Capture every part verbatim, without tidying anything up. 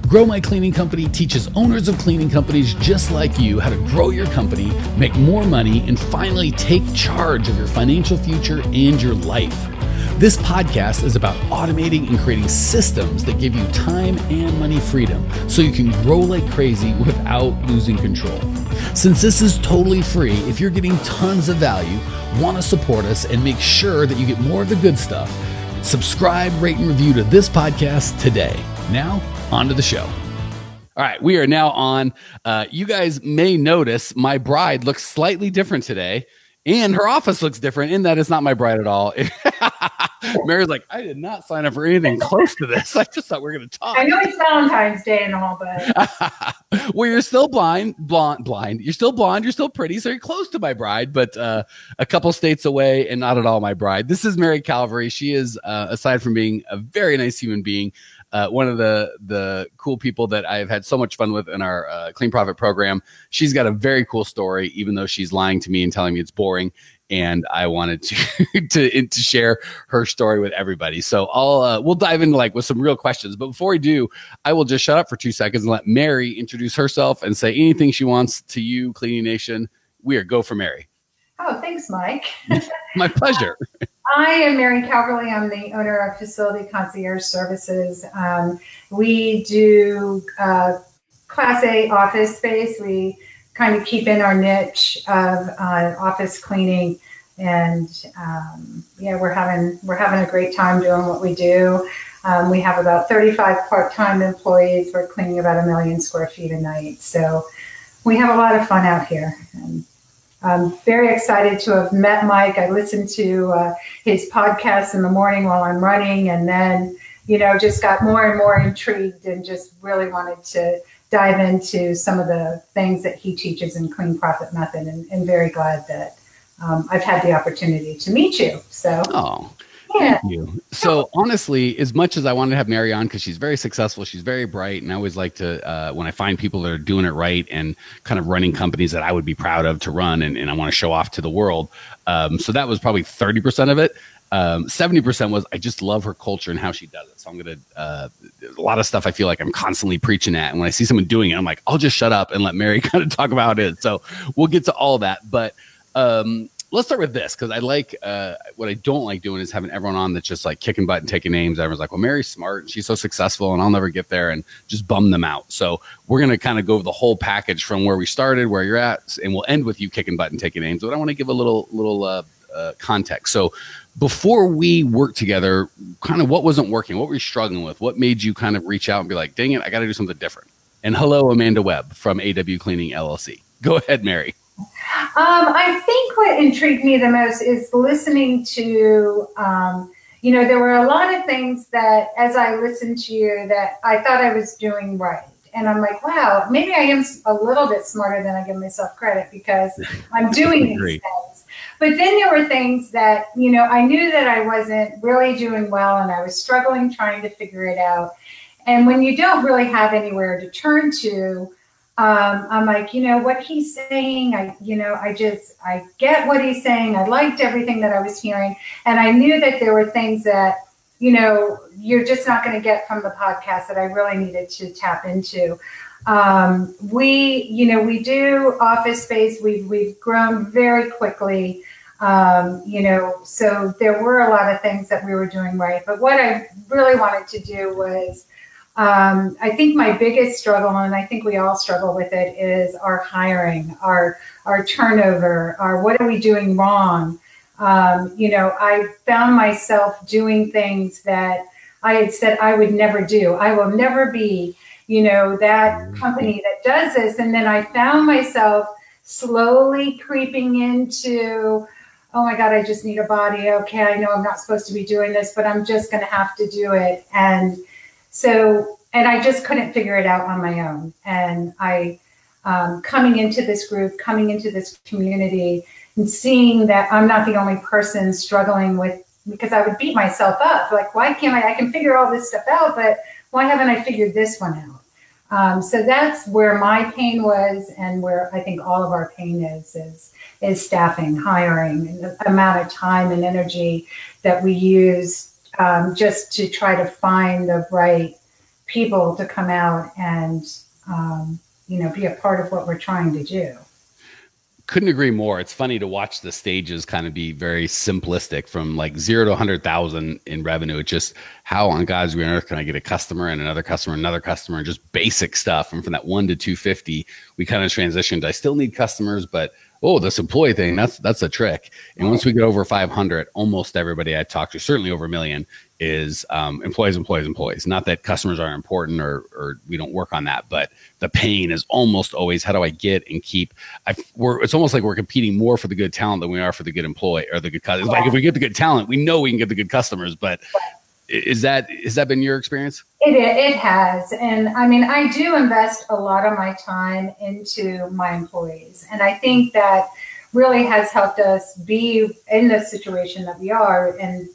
Grow My Cleaning Company teaches owners of cleaning companies just like you how to grow your company, make more money, and finally take charge of your financial future and your life. This podcast is about automating and creating systems that give you time and money freedom so you can grow like crazy without losing control. Since this is totally free, if you're getting tons of value, want to support us, and make sure that you get more of the good stuff, subscribe, rate, and review to this podcast today. Now, on to the show. All right, we are now on. Uh, you guys may notice my bride looks slightly different today, and her office looks different in that it's not my bride at all. Mary's like, I did not sign up for anything close to this. I just thought we were going to talk. I know it's Valentine's Day and all, but well, you're still blind, blonde, blind. You're still blonde. You're still pretty. So you're close to my bride, but uh, a couple states away and not at all my bride. This is Mary Calvary. She is, uh, aside from being a very nice human being, uh, one of the the cool people that I've had so much fun with in our uh, Clean Profit program. She's got a very cool story, even though she's lying to me and telling me it's boring. And I wanted to, to to share her story with everybody. So I'll uh, we'll dive into like with some real questions. But before we do, I will just shut up for two seconds and let Mary introduce herself and say anything she wants to you, Cleaning Nation. We are go for Mary. Oh, thanks, Mike. My pleasure. I am Mary Calverley. I'm the owner of Facility Concierge Services. Um, we do uh, Class A office space. We kind of keep in our niche of uh, office cleaning, and um, yeah, we're having we're having a great time doing what we do. Um, we have about thirty-five part-time employees. We're cleaning about a million square feet a night, so we have a lot of fun out here. And I'm very excited to have met Mike. I listened to uh, his podcast in the morning while I'm running, and then you know just got more and more intrigued and just really wanted to dive into some of the things that he teaches in Clean Profit Method, and, and very glad that um, I've had the opportunity to meet you. So, oh, yeah. Thank you. So honestly, as much as I wanted to have Mary on because she's very successful, she's very bright, and I always like to, uh, when I find people that are doing it right and kind of running companies that I would be proud of to run, and, and I want to show off to the world. Um, so that was probably thirty percent of it. Um, seventy percent was I just love her culture and how she does it. So I'm going to, uh, a lot of stuff I feel like I'm constantly preaching at. And when I see someone doing it, I'm like, I'll just shut up and let Mary kind of talk about it. So we'll get to all that. But um, let's start with this, because I like, uh, what I don't like doing is having everyone on that's just like kicking butt and taking names. Everyone's like, well, Mary's smart and she's so successful and I'll never get there, and just bum them out. So we're going to kind of go over the whole package from where we started, where you're at, and we'll end with you kicking butt and taking names. But I want to give a little, little, uh, uh, context. So before we worked together, kind of what wasn't working? What were you struggling with? What made you kind of reach out and be like, dang it, I got to do something different? And hello, Amanda Webb from A W Cleaning L L C. Go ahead, Mary. Um, I think what intrigued me the most is listening to, um, you know, there were a lot of things that as I listened to you that I thought I was doing right. And I'm like, wow, maybe I am a little bit smarter than I give myself credit because I'm doing these things. But then there were things that, you know, I knew that I wasn't really doing well, and I was struggling trying to figure it out. And when you don't really have anywhere to turn to, um, I'm like, you know, what he's saying, I, you know, I just, I get what he's saying. I liked everything that I was hearing. And I knew that there were things that, you know, you're just not going to get from the podcast that I really needed to tap into. Um, we, you know, we do office space. We've, we've grown very quickly. Um, you know, so there were a lot of things that we were doing right. But what I really wanted to do was, um, I think my biggest struggle, and I think we all struggle with it, is our hiring, our, our turnover, our what are we doing wrong? Um, you know, I found myself doing things that I had said I would never do. I will never be, you know, that company that does this. And then I found myself slowly creeping into, oh my God, I just need a body. Okay, I know I'm not supposed to be doing this, but I'm just going to have to do it. And so, and I just couldn't figure it out on my own. And I, um, coming into this group, coming into this community, and seeing that I'm not the only person struggling with, because I would beat myself up. Like, why can't I, I can figure all this stuff out, but why haven't I figured this one out? Um, so that's where my pain was, and where I think all of our pain is, is, is staffing, hiring, and the amount of time and energy that we use um, just to try to find the right people to come out and, um, you know, be a part of what we're trying to do. Couldn't agree more. It's funny to watch the stages kind of be very simplistic from like zero to a hundred thousand in revenue. It's just how on God's green earth can I get a customer and another customer, another customer, and just basic stuff. And from that one to two fifty, we kind of transitioned. I still need customers, but oh, this employee thing, that's that's a trick. And once we get over five hundred, almost everybody I talk to, certainly over a million, is um, employees, employees, employees. Not that customers aren't important or or we don't work on that, but the pain is almost always how do I get and keep. I we're it's almost like we're competing more for the good talent than we are for the good employee or the good customers. Like if we get the good talent, we know we can get the good customers. But is that has that been your experience? It it has, and I mean I do invest a lot of my time into my employees, and I think that really has helped us be in the situation that we are. And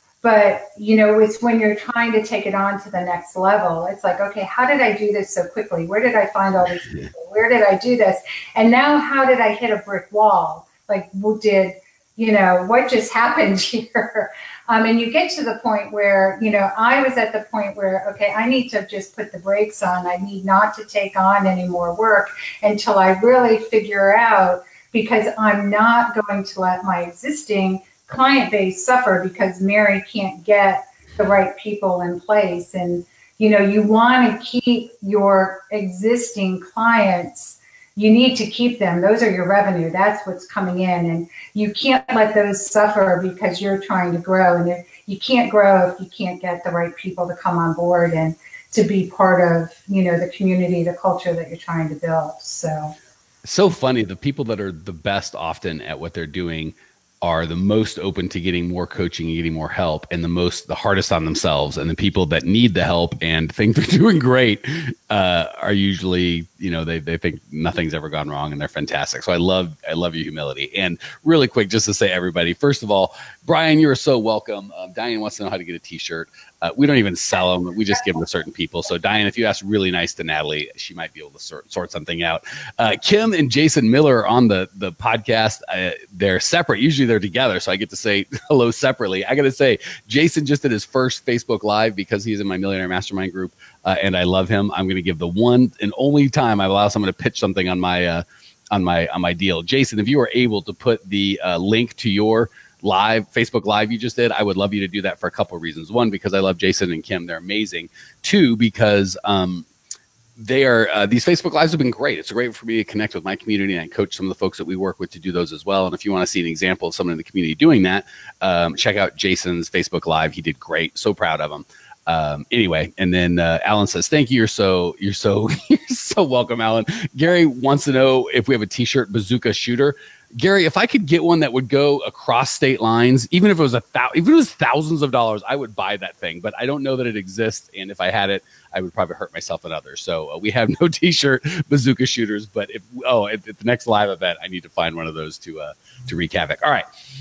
but you know, it's when you're trying to take it on to the next level. It's like, okay, how did I do this so quickly? Where did I find all these people? Where did I do this? And now, how did I hit a brick wall? Like, what did you know? What just happened here? Um, and you get to the point where, you know, I was at the point where, okay, I need to just put the brakes on. I need not to take on any more work until I really figure out, because I'm not going to let my existing client base suffer because Mary can't get the right people in place. And, you know, you want to keep your existing clients. You need to keep them. Those are your revenue. That's what's coming in. And you can't let those suffer because you're trying to grow. And you can't grow if you can't get the right people to come on board and to be part of, you know, the community, the culture that you're trying to build. So, so funny. The people that are the best often at what they're doing are the most open to getting more coaching and getting more help, and the most the hardest on themselves. And the people that need the help and think they're doing great uh, are usually, you know, they they think nothing's ever gone wrong and they're fantastic. So I love I love your humility. And really quick, just to say, everybody, first of all, Brian, you're so welcome. Um, Diane wants to know how to get a T-shirt. Uh, we don't even sell them. We just give them to certain people. So Diane, if you ask really nice to Natalie, she might be able to sort, sort something out. Uh, Kim and Jason Miller are on the, the podcast. Uh, they're separate. Usually they're together. So I get to say hello separately. I got to say, Jason just did his first Facebook Live because he's in my Millionaire Mastermind group. Uh, and I love him. I'm going to give the one and only time I allow someone to pitch something on my, uh, on my, on my deal. Jason, if you are able to put the uh, link to your live Facebook Live you just did, I would love you to do that for a couple of reasons. One, because I love Jason and Kim. They're amazing. Two, because um, they are uh, these Facebook Lives have been great. It's great for me to connect with my community, and I coach some of the folks that we work with to do those as well. And if you want to see an example of someone in the community doing that, um, check out Jason's Facebook Live. He did great. So proud of him. Um, anyway, and then uh, Alan says, thank you. You're so, you're so, you're so welcome, Alan. Gary wants to know if we have a T-shirt bazooka shooter. Gary, if I could get one that would go across state lines, even if it was a thou- even if it was thousands of dollars, I would buy that thing. But I don't know that it exists, and if I had it, I would probably hurt myself and others. So uh, we have no T-shirt bazooka shooters. But if oh, at, at the next live event, I need to find one of those to uh, to wreak havoc. All right.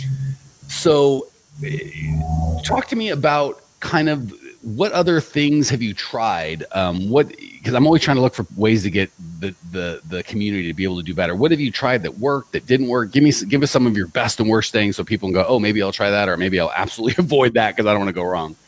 So, uh, talk to me about kind of what other things have you tried? Um, what because I'm always trying to look for ways to get the, the the community to be able to do better. What have you tried that worked, that didn't work? Give me give us some of your best and worst things so people can go, oh, maybe I'll try that, or maybe I'll absolutely avoid that because I don't want to go wrong.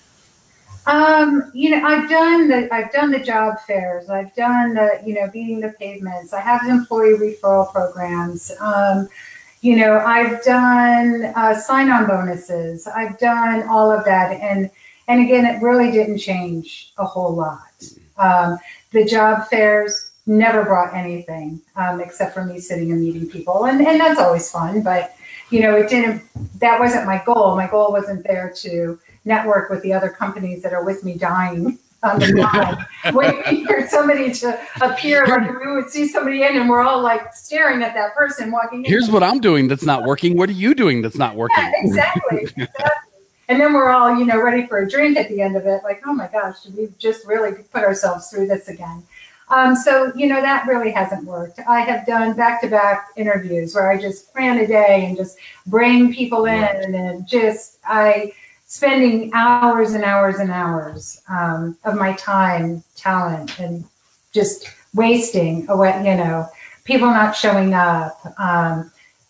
Um, you know, I've done the I've done the job fairs. I've done the you know beating the pavements. I have employee referral programs. Um, you know, I've done uh, sign-on bonuses. I've done all of that, and and again, it really didn't change a whole lot. Um, the job fairs never brought anything um, except for me sitting and meeting people, and and that's always fun. But you know, it didn't. That wasn't my goal. My goal wasn't there to network with the other companies that are with me dying on the line, waiting for somebody to appear. Like we would see somebody in, and we're all like staring at that person walking in. Here's what I'm doing that's not working. What are you doing that's not working? Yeah, exactly. exactly. And then we're all, you know, ready for a drink at the end of it. Like, oh my gosh, did we just really put ourselves through this again? Um, so, you know, that really hasn't worked. I have done back-to-back interviews where I just plan a day and just bring people in and just, I, spending hours and hours and hours um, of my time, talent, and just wasting away, you know, people not showing up. Um,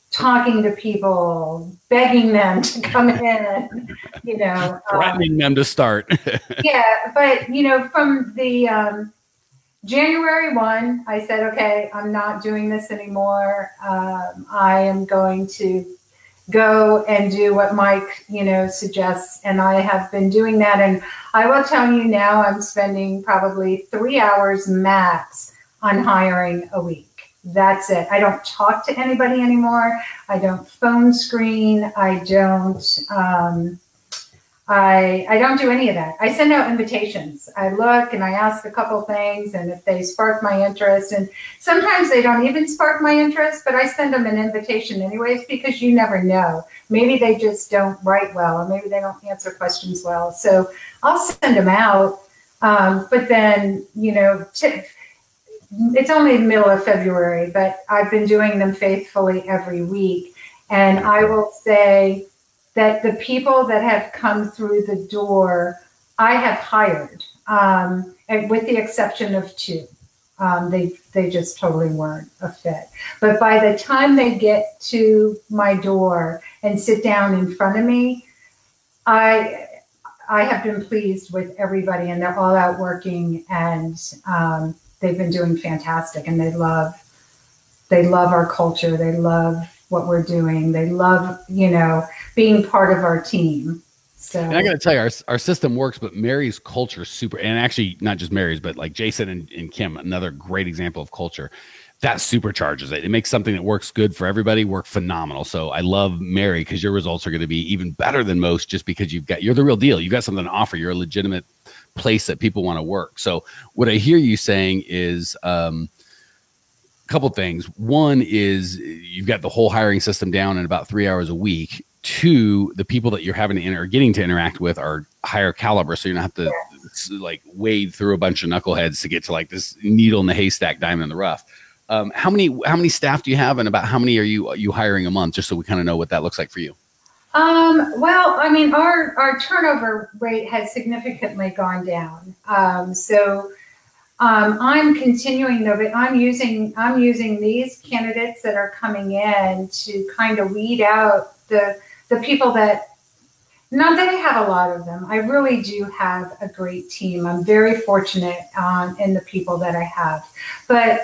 talking to people, begging them to come in, you know. Threatening um, them to start. yeah, but, you know, from the um, January first, I said, okay, I'm not doing this anymore. Um, I am going to go and do what Mike, you know, suggests. And I have been doing that. And I will tell you now, I'm spending probably three hours max on hiring a week. That's it. I don't talk to anybody anymore. I don't phone screen. I don't, um, I, I don't do any of that. I send out invitations. I look and I ask a couple things, and if they spark my interest, and sometimes they don't even spark my interest, but I send them an invitation anyways, because you never know. Maybe they just don't write well, or maybe they don't answer questions well. So I'll send them out. Um, but then, you know, t- it's only the middle of February, but I've been doing them faithfully every week. And I will say, that the people that have come through the door, I have hired, um, and with the exception of two. Um, they they just totally weren't a fit. But by the time they get to my door and sit down in front of me, I I have been pleased with everybody, and they're all out working, and um, they've been doing fantastic, and they love they love our culture. They love what we're doing. They love, you know, being part of our team. So and I got to tell you, our, our system works, but Mary's culture is super, and actually not just Mary's, but like Jason and, and Kim, another great example of culture that supercharges it. It makes something that works good for everybody work phenomenal. So I love Mary, because your results are going to be even better than most, just because you've got, you're the real deal. You've got something to offer. You're a legitimate place that people want to work. So what I hear you saying is, um, couple things. One is you've got the whole hiring system down in about three hours a week. Two, the people that you're having to inter- or getting to interact with are higher caliber, so you don't have to like wade through a bunch of knuckleheads to get to like this needle in the haystack, diamond in the rough. Um, how many how many staff do you have, and about how many are you are you hiring a month, just so we kind of know what that looks like for you? Um, well, I mean, our our turnover rate has significantly gone down. Um, so. Um, I'm continuing though, but I'm using I'm using these candidates that are coming in to kind of weed out the the people that, not that I have a lot of them. I really do have a great team. I'm very fortunate um, in the people that I have, but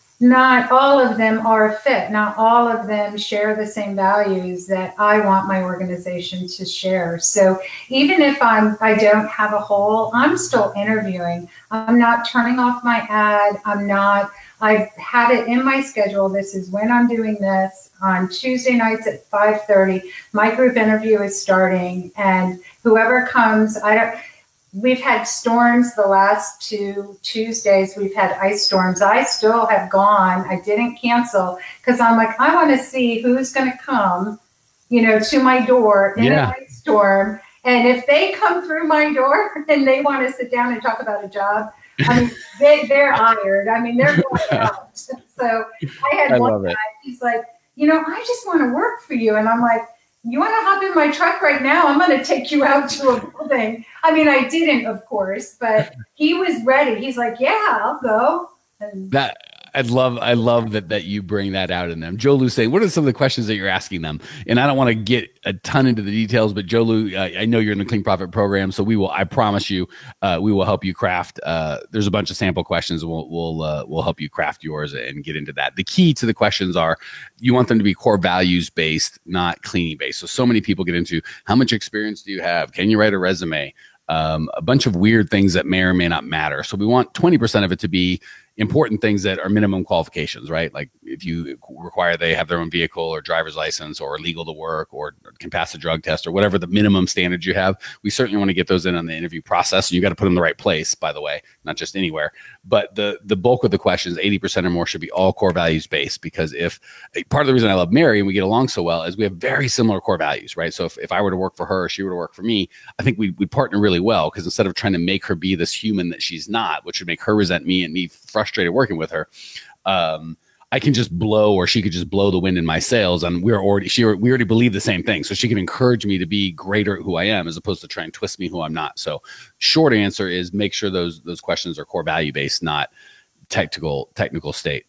not all of them are a fit. Not all of them share the same values that I want my organization to share. So even if I'm, I don't have a hole, I'm still interviewing. I'm not turning off my ad. I'm not, I have it in my schedule. This is when I'm doing this on Tuesday nights at five thirty. My group interview is starting, and whoever comes, I don't, we've had storms the last two Tuesdays. We've had ice storms. I still have gone. I didn't cancel because I'm like, I want to see who's going to come, you know, to my door in Yeah. an ice storm. And if they come through my door and they want to sit down and talk about a job, I mean, they, they're hired. I mean, they're going out. So I had I one love guy, it. he's like, you know, I just want to work for you. And I'm like, you want to hop in my truck right now? I'm going to take you out to a building. I mean, I didn't, of course, but he was ready. He's like, yeah, I'll go. And That I love, I love that that you bring that out in them. Joe Lou saying, what are some of the questions that you're asking them? And I don't want to get a ton into the details, but Joe Lou, uh, I know you're in the Clean Profit program, so we will. I promise you, uh, we will help you craft. Uh, there's a bunch of sample questions. We'll we'll uh, we'll help you craft yours and get into that. The key to the questions are you want them to be core values based, not cleaning based. So so many people get into how much experience do you have? Can you write a resume? Um, a bunch of weird things that may or may not matter. So we want twenty percent of it to be important things that are minimum qualifications, right? Like if you require they have their own vehicle or driver's license or legal to work or can pass a drug test or whatever the minimum standards you have, we certainly want to get those in on the interview process. And you got to put them in the right place, by the way, not just anywhere. But the the bulk of the questions, eighty percent or more, should be all core values based, because if part of the reason I love Mary and we get along so well is we have very similar core values, right? So if, if I were to work for her, or she were to work for me, I think we we partner really well, because instead of trying to make her be this human that she's not, which would make her resent me and me frustrated working with her, um, I can just blow, or she could just blow the wind in my sails, and we're already she we already believe the same thing. So she can encourage me to be greater at who I am, as opposed to try and twist me who I'm not. So short answer is make sure those those questions are core value based, not technical technical state.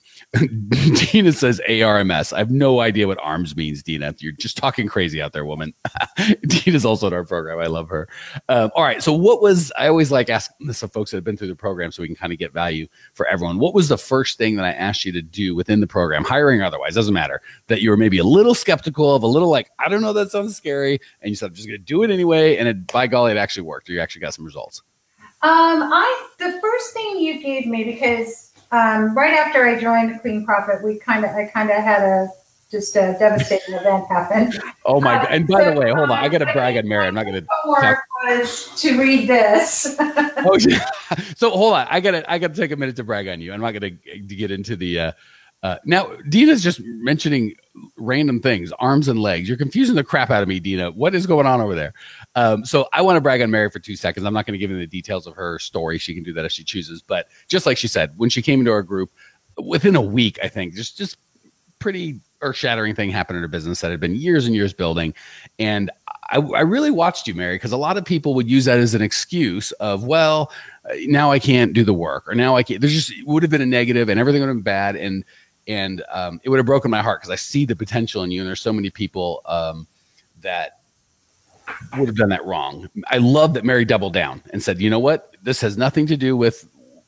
Dina says A R M S. I have no idea what ARMS means, Dina. You're just talking crazy out there, woman. Dina's also in our program. I love her. Um, all right. So what was, I always like asking this of folks that have been through the program so we can kind of get value for everyone. What was the first thing that I asked you to do within the program, hiring or otherwise, doesn't matter, that you were maybe a little skeptical of, a little like, I don't know, that sounds scary. And you said, I'm just going to do it anyway. And it, by golly, it actually worked. Or you actually got some results. Um, I, the first thing you gave me, because Um, right after I joined the Clean Profit, we kind of, I kind of had a, just a devastating event happen. Oh my uh, God. And by so, the way, hold on. I got to um, brag on Mary. I'm not going to homework was to read this. Oh, yeah. So hold on. I got to, I got to take a minute to brag on you. I'm not going to get into the, uh, uh, now Dina's just mentioning random things, arms and legs. You're confusing the crap out of me, Dina. What is going on over there? Um, so I want to brag on Mary for two seconds. I'm not going to give you the details of her story. She can do that if she chooses. But just like she said, when she came into our group, within a week, I think, just just pretty earth-shattering thing happened in her business that had been years and years building. And I, I really watched you, Mary, because a lot of people would use that as an excuse of, well, now I can't do the work, or now I can't. There's just, it would have been a negative and everything would have been bad. And and um, it would have broken my heart because I see the potential in you. And there's so many people um, that would have done that wrong. I love that Mary doubled down and said, you know what? This has nothing to do with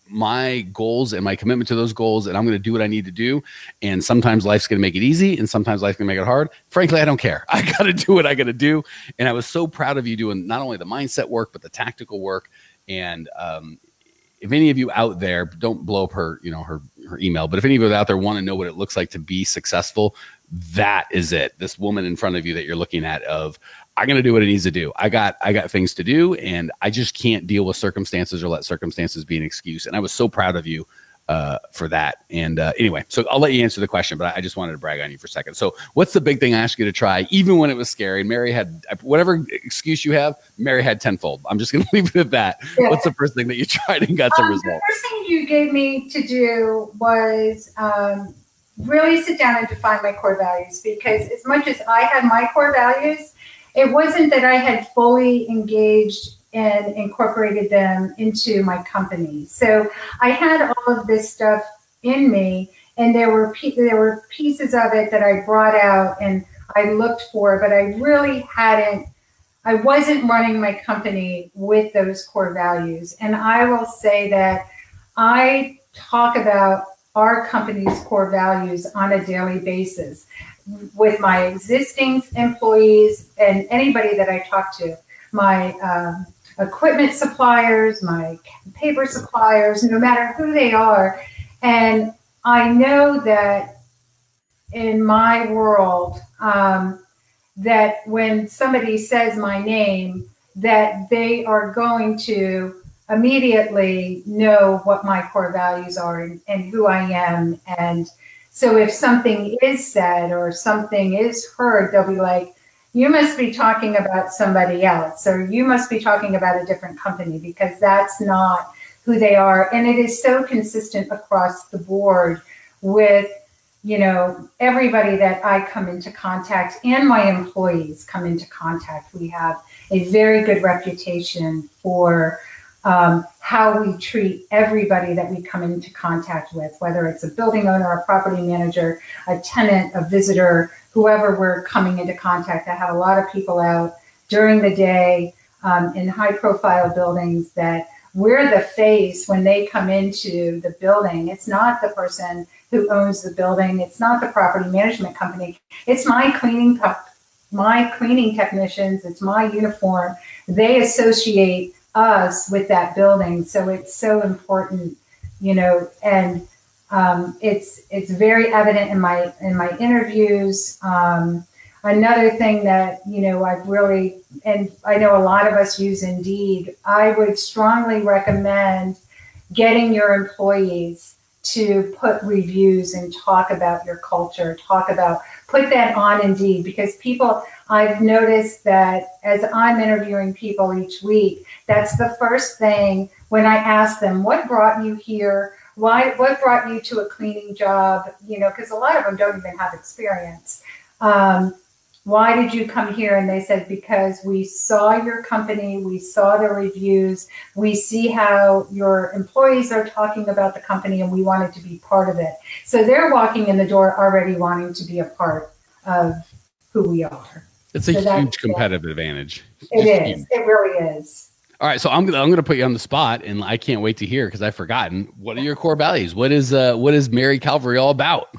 my goals and my commitment to those goals. And I'm going to do what I need to do. And sometimes life's going to make it easy. And sometimes life's going to make it hard. Frankly, I don't care. I got to do what I got to do. And I was so proud of you doing not only the mindset work, but the tactical work. And um, if any of you out there, don't blow up her, you know, her, her email, but if any of you out there want to know what it looks like to be successful, that is it. This woman in front of you that you're looking at of, I'm going to do what it needs to do. I got, I got things to do, and I just can't deal with circumstances or let circumstances be an excuse. And I was so proud of you uh, for that. And uh, anyway, so I'll let you answer the question, but I just wanted to brag on you for a second. So what's the big thing I asked you to try, even when it was scary? And Mary had, whatever excuse you have, Mary had tenfold. I'm just going to leave it at that. Yeah. What's the first thing that you tried and got some um, results? The first thing you gave me to do was um, really sit down and define my core values, because as much as I had my core values, it wasn't that I had fully engaged and incorporated them into my company. So I had all of this stuff in me, and there were there were pieces of it that I brought out and I looked for, but I really hadn't, I wasn't running my company with those core values. And I will say that I talk about our company's core values on a daily basis with my existing employees and anybody that I talk to, my um, equipment suppliers, my paper suppliers, no matter who they are. And I know that in my world, um, that when somebody says my name, that they are going to immediately know what my core values are and, and who I am. And so if something is said or something is heard, they'll be like, you must be talking about somebody else, or you must be talking about a different company, because that's not who they are. And it is so consistent across the board with, you know, everybody that I come into contact and my employees come into contact. We have a very good reputation for um, how we treat everybody that we come into contact with, whether it's a building owner, a property manager, a tenant, a visitor, whoever we're coming into contact. I have a lot of people out during the day um, in high profile buildings that we're the face when they come into the building. It's not the person who owns the building. It's not the property management company. It's my cleaning, my cleaning technicians. It's my uniform. They associate us with that building. So it's so important, you know, and um, it's it's very evident in my in my interviews. Um, another thing that, you know, I've really, and I know a lot of us use Indeed, I would strongly recommend getting your employees to put reviews and talk about your culture, talk about, put that on Indeed, because people, I've noticed that as I'm interviewing people each week, that's the first thing when I ask them, what brought you here? Why, what brought you to a cleaning job? You know, because a lot of them don't even have experience. Um, Why did you come here? And they said, because we saw your company, we saw the reviews, we see how your employees are talking about the company, and we wanted to be part of it. So they're walking in the door already wanting to be a part of who we are. It's a so huge competitive yeah. advantage. It Just is. Huge. It really is. All right, so I'm gonna I'm gonna put you on the spot, and I can't wait to hear because I've forgotten. What are your core values? What is uh what is Mary Calvary all about?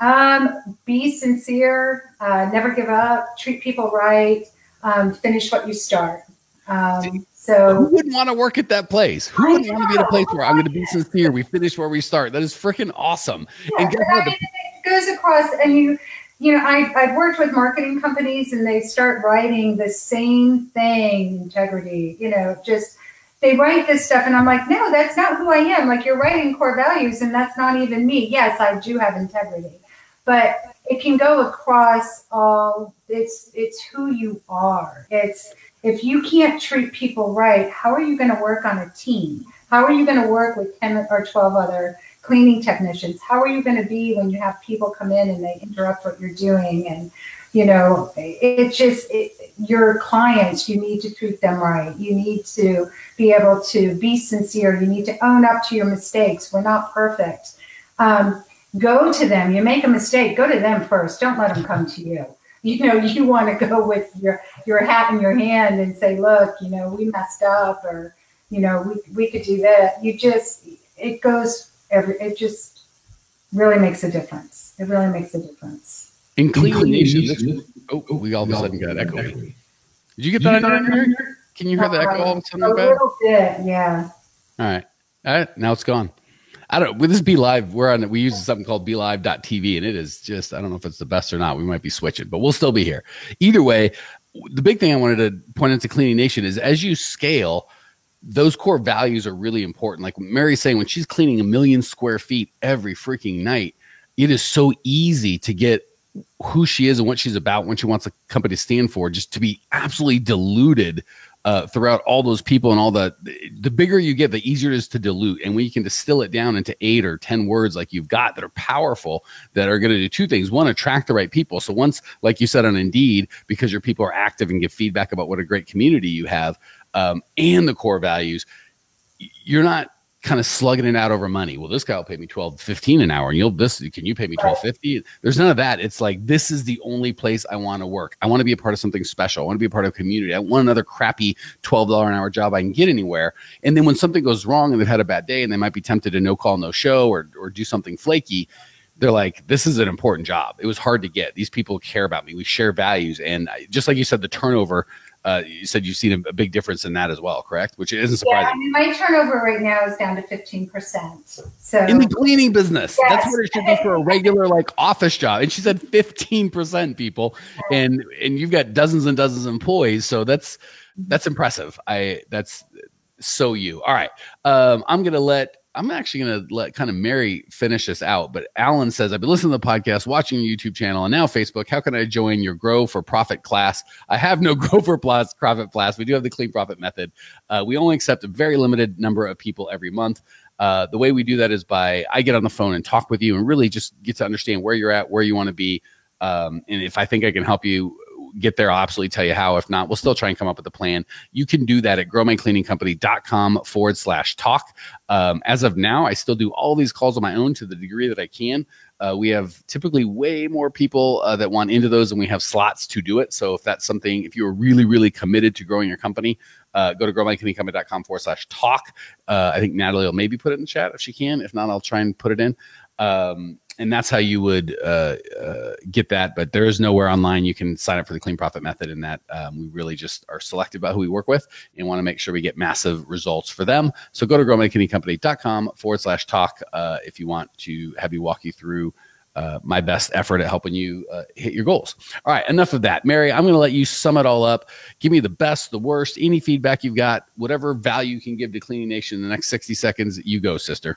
Um, be sincere, uh, never give up, treat people right, um, finish what you start. Um, so who wouldn't want to work at that place? Who I wouldn't know. want to be at a place where I'm going to be sincere? We finish where we start. That is freaking awesome. Yeah, and guess what? I mean, it goes across, and you, you know, I, I've worked with marketing companies, and they start writing the same thing, integrity, you know, just, they write this stuff, and I'm like, no, that's not who I am. Like, you're writing core values, and that's not even me. Yes, I do have integrity. But it can go across all, it's it's who you are. It's, if you can't treat people right, how are you going to work on a team? How are you going to work with ten or twelve other cleaning technicians? How are you going to be when you have people come in and they interrupt what you're doing? And, you know, it's just, it, your clients, you need to treat them right. You need to be able to be sincere. You need to own up to your mistakes. We're not perfect. Um, Go to them. You make a mistake, go to them first. Don't let them come to you. You know, you want to go with your, your hat in your hand and say, look, you know, we messed up, or, you know, we, we could do that. You just, it goes every, it just really makes a difference. It really makes a difference. In Cleaning Nation, this, oh, we all of a sudden got echo. Did you get that on your ear? Can you hear the echo all of a sudden? A little bit, yeah. All right. All right. Now it's gone. I don't, with this Be Live, we're on, we use something called be live dot t v, and it is just, I don't know if it's the best or not. We might be switching, but we'll still be here. Either way, the big thing I wanted to point out to Cleaning Nation is as you scale, those core values are really important. Like Mary's saying, when she's cleaning a million square feet every freaking night, it is so easy to get who she is and what she's about, what she wants a company to stand for, just to be absolutely diluted Uh, throughout all those people, and all the, the bigger you get, the easier it is to dilute. And when you can distill it down into eight or ten words like you've got that are powerful, that are going to do two things. One, attract the right people. So once, like you said on Indeed, because your people are active and give feedback about what a great community you have, um, and the core values, you're not kind of slugging it out over money. Well, this guy will pay me twelve fifteen an hour, and you'll this can you pay me twelve fifty? There's none of that. It's like, this is the only place I want to work. I want to be a part of something special. I want to be a part of a community. I want another crappy twelve dollars an hour job I can get anywhere. And then when something goes wrong and they've had a bad day and they might be tempted to no call, no show, or or do something flaky, they're like, this is an important job. It was hard to get. These people care about me. We share values. And just like you said, the turnover, Uh, you said you've seen a, a big difference in that as well, correct? Which isn't surprising. Yeah, I mean, my turnover right now is down to fifteen percent. So in the cleaning business, yes. That's what it should be for a regular like office job. And she said fifteen percent, people, and and you've got dozens and dozens of employees, so that's that's impressive. I that's so you. All right, um, I'm gonna let. I'm actually going to let kind of Mary finish this out, but Alan says, I've been listening to the podcast, watching your YouTube channel, and now Facebook. How can I join your Grow for Profit class? I have no Grow for Profit class. We do have the Clean Profit method. Uh, we only accept a very limited number of people every month. Uh, the way we do that is by, I get on the phone and talk with you and really just get to understand where you're at, where you want to be. Um, and if I think I can help you get there, I'll absolutely tell you how. If not, we'll still try and come up with a plan. You can do that at growmycleaningcompany.com forward slash talk. Um, as of now, I still do all these calls on my own to the degree that I can. Uh, we have typically way more people uh, that want into those, and we have slots to do it. So if that's something, if you're really, really committed to growing your company, uh, go to growmycleaningcompany.com forward slash talk. Uh, I think Natalie will maybe put it in the chat if she can. If not, I'll try and put it in. Um, and that's how you would uh, uh, get that. But there is nowhere online you can sign up for the Clean Profit method, in that um, we really just are selective about who we work with and want to make sure we get massive results for them. So go to growmycleaningcompany.com forward slash talk uh, if you want to have you walk you through uh, my best effort at helping you uh, hit your goals. All right, enough of that. Mary, I'm going to let you sum it all up. Give me the best, the worst, any feedback you've got, whatever value you can give to Cleaning Nation in the next sixty seconds. You go, sister.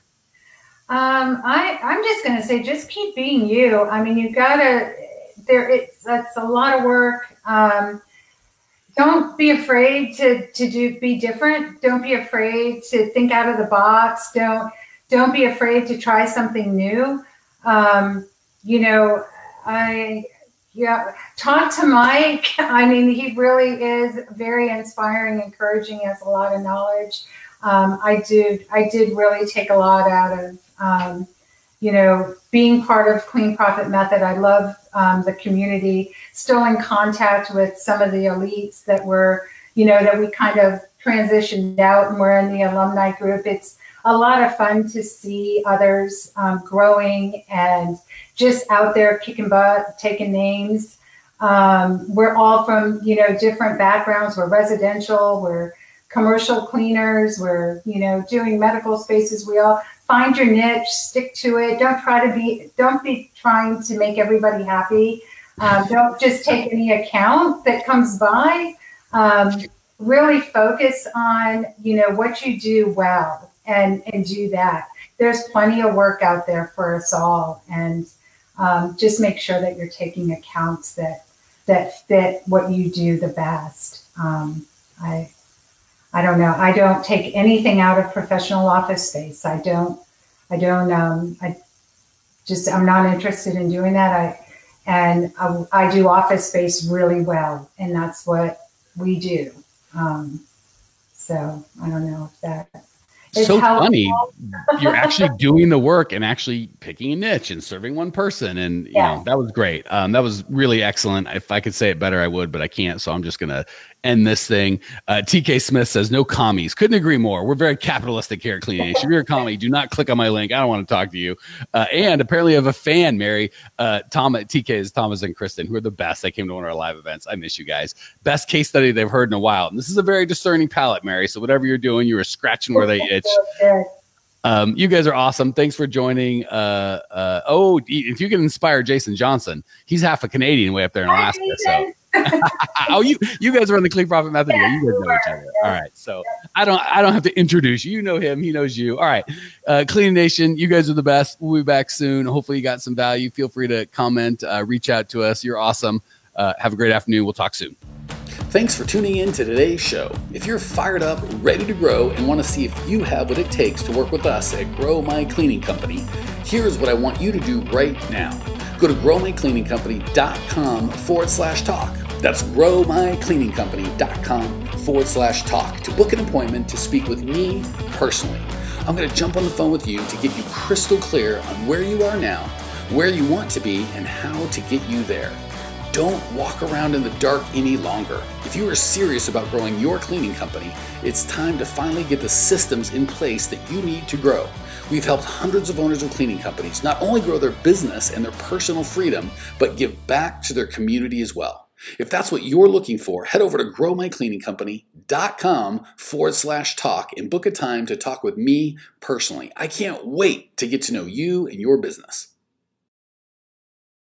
Um, I, I'm just going to say, just keep being you. I mean, you gotta, there, it's, that's a lot of work. Um, don't be afraid to, to do, be different. Don't be afraid to think out of the box. Don't, don't be afraid to try something new. Um, you know, I, Yeah, talk to Mike. I mean, he really is very inspiring, encouraging, has a lot of knowledge. Um, I did, I did really take a lot out of, um, you know, being part of Clean Profit Method. I love um, the community, still in contact with some of the elites that were, you know, that we kind of transitioned out and we're in the alumni group. It's a lot of fun to see others um, growing and just out there kicking butt, taking names. Um, we're all from, you know, different backgrounds. We're residential, we're commercial cleaners, we're, you know, doing medical spaces. We all find your niche, stick to it. Don't try to be, don't be trying to make everybody happy. Um, don't just take any account that comes by. Um, really focus on, you know, what you do well and, and do that. There's plenty of work out there for us all. And um, just make sure that you're taking accounts that, that fit what you do the best. Um, I, I don't know. I don't take anything out of professional office space. I don't, I don't, um, I just, I'm not interested in doing that. I, and I, I do office space really well, and that's what we do. Um, so I don't know if that is so helpful. Funny. You're actually doing the work and actually picking a niche and serving one person. And, you Yes. know, that was great. Um, that was really excellent. If I could say it better, I would, but I can't. So I'm just going to end this thing. Uh, T K Smith says, no commies. Couldn't agree more. We're very capitalistic here at Clean Nation. If you're a commie, do not click on my link. I don't want to talk to you. Uh, and apparently I have a fan, Mary, uh, Tom, T K's, Thomas and Kristen, who are the best. They came to one of our live events. I miss you guys. Best case study they've heard in a while. And this is a very discerning palate, Mary. So whatever you're doing, you were scratching where they itch. Um, you guys are awesome. Thanks for joining. Uh, uh, oh, if you can inspire Jason Johnson, he's half a Canadian way up there in Alaska. So, oh, you you guys are on the Clean Profit Method. Yeah, you guys know each other. All right. So I don't I don't have to introduce you. You know him. He knows you. All right. Uh, Clean Nation, you guys are the best. We'll be back soon. Hopefully you got some value. Feel free to comment, uh, reach out to us. You're awesome. Uh, have a great afternoon. We'll talk soon. Thanks for tuning in to today's show. If you're fired up, ready to grow, and want to see if you have what it takes to work with us at Grow My Cleaning Company, here's what I want you to do right now. Go to growmycleaningcompany.com forward slash talk. That's growmycleaningcompany.com forward slash talk to book an appointment to speak with me personally. I'm going to jump on the phone with you to get you crystal clear on where you are now, where you want to be, and how to get you there. Don't walk around in the dark any longer. If you are serious about growing your cleaning company, it's time to finally get the systems in place that you need to grow. We've helped hundreds of owners of cleaning companies not only grow their business and their personal freedom, but give back to their community as well. If that's what you're looking for, head over to growmycleaningcompany.com forward slash talk and book a time to talk with me personally. I can't wait to get to know you and your business.